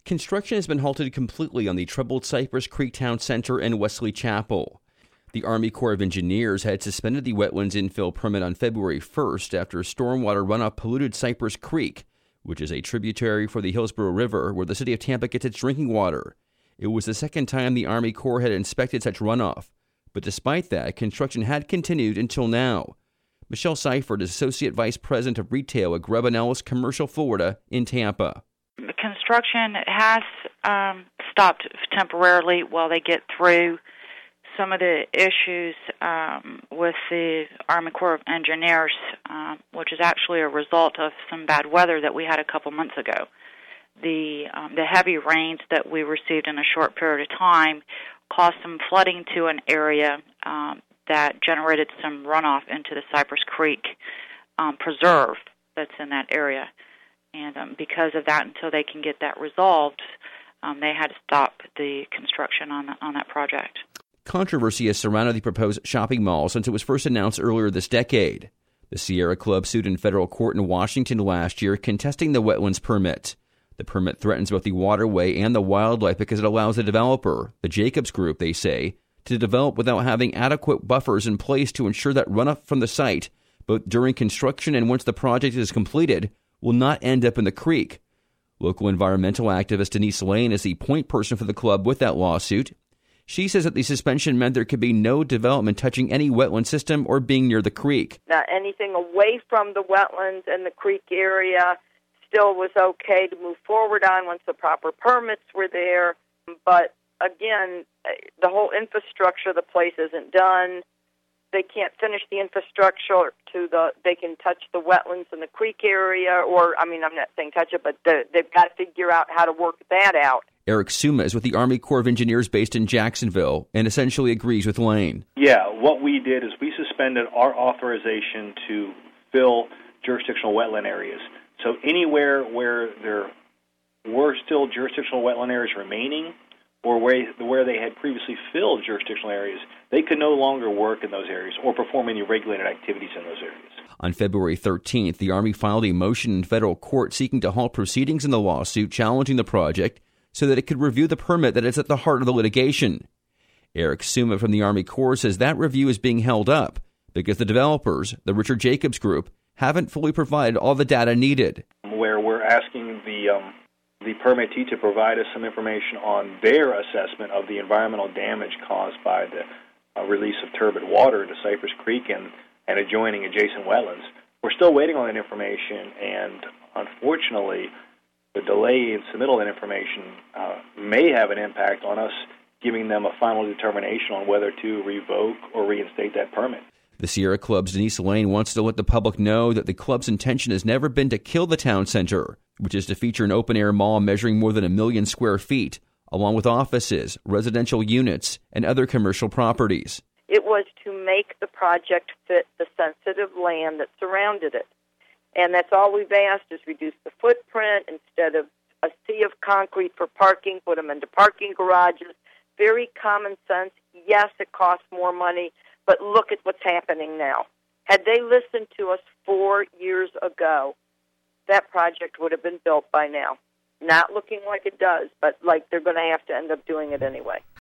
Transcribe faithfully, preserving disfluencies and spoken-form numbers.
Construction has been halted completely on the troubled Cypress Creek Town Center and Wesley Chapel. The Army Corps of Engineers had suspended the wetlands infill permit on February first after stormwater runoff polluted Cypress Creek, which is a tributary for the Hillsborough River where the city of Tampa gets its drinking water. It was the second time the Army Corps had inspected such runoff, but despite that, construction had continued until now. Michelle Seifert is Associate Vice President of Retail at Grubb and Ellis Commercial Florida in Tampa. The construction has um, stopped temporarily while they get through some of the issues um, with the Army Corps of Engineers, um, which is actually a result of some bad weather that we had a couple months ago. The um, the heavy rains that we received in a short period of time caused some flooding to an area um, that generated some runoff into the Cypress Creek um, preserve that's in that area. And um, because of that, until they can get that resolved, um, they had to stop the construction on, the, on that project. Controversy has surrounded the proposed shopping mall since it was first announced earlier this decade. The Sierra Club sued in federal court in Washington last year, contesting the wetlands permit. The permit threatens both the waterway and the wildlife because it allows the developer, the Jacobs Group, they say, to develop without having adequate buffers in place to ensure that runoff from the site, both during construction and once the project is completed, will not end up in the creek. Local environmental activist Denise Lane is the point person for the club with that lawsuit. She says that the suspension meant there could be no development touching any wetland system or being near the creek. Now, anything away from the wetlands and the creek area still was okay to move forward on once the proper permits were there. But again, the whole infrastructure of the place isn't done. They can't finish the infrastructure to the, they can touch the wetlands in the creek area, or, I mean, I'm not saying touch it, but the, they've got to figure out how to work that out. Eric Suma is with the Army Corps of Engineers based in Jacksonville and essentially agrees with Lane. Yeah, what we did is we suspended our authorization to fill jurisdictional wetland areas. So anywhere where there were still jurisdictional wetland areas remaining, or where, where they had previously filled jurisdictional areas, they could no longer work in those areas or perform any regulated activities in those areas. On February thirteenth, the Army filed a motion in federal court seeking to halt proceedings in the lawsuit challenging the project so that it could review the permit that is at the heart of the litigation. Eric Suma from the Army Corps says that review is being held up because the developers, the Richard Jacobs Group, haven't fully provided all the data needed. Where we're asking the um, the permittee to provide us some information on their assessment of the environmental damage caused by the uh, release of turbid water into Cypress Creek and, and adjoining adjacent wetlands. We're still waiting on that information, and unfortunately, the delay in submittal of that information uh, may have an impact on us giving them a final determination on whether to revoke or reinstate that permit. The Sierra Club's Denise Lane wants to let the public know that the club's intention has never been to kill the town center, which is to feature an open-air mall measuring more than a million square feet, along with offices, residential units, and other commercial properties. It was to make the project fit the sensitive land that surrounded it. And that's all we've asked is reduce the footprint. Instead of a sea of concrete for parking, put them into parking garages. Very common sense. Yes, it costs more money, but look at what's happening now. Had they listened to us four years ago, that project would have been built by now. Not looking like it does, but like they're going to have to end up doing it anyway.